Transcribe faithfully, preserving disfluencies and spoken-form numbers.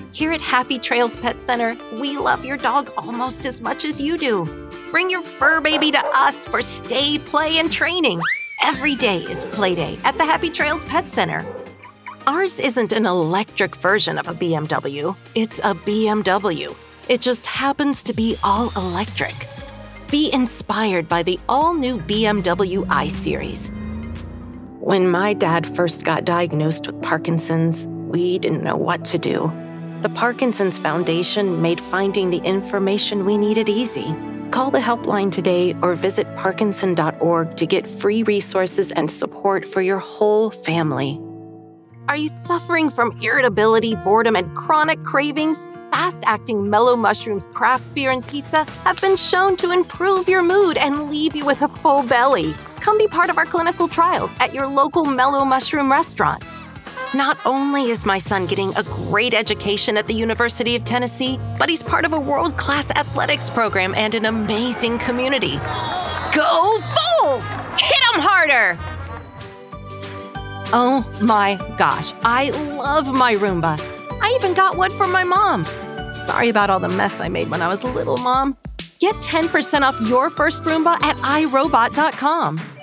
Here at Happy Trails Pet Center, we love your dog almost as much as you do. Bring your fur baby to us for stay, play, and training. Every day is play day at the Happy Trails Pet Center. Ours isn't an electric version of a B M W. It's a B M W. It just happens to be all electric. Be inspired by the all-new B M W i-Series. When my dad first got diagnosed with Parkinson's, we didn't know what to do. The Parkinson's Foundation made finding the information we needed easy. Call the helpline today or visit parkinson dot org to get free resources and support for your whole family. Are you suffering from irritability, boredom, and chronic cravings? Fast-acting Mellow Mushrooms craft beer and pizza have been shown to improve your mood and leave you with a full belly. Come be part of our clinical trials at your local Mellow Mushroom restaurant. Not only is my son getting a great education at the University of Tennessee, but he's part of a world-class athletics program and an amazing community. Go Bulls! Hit 'em harder! Oh my gosh, I love my Roomba. I even got one for my mom. Sorry about all the mess I made when I was little, Mom. Get ten percent off your first Roomba at i robot dot com.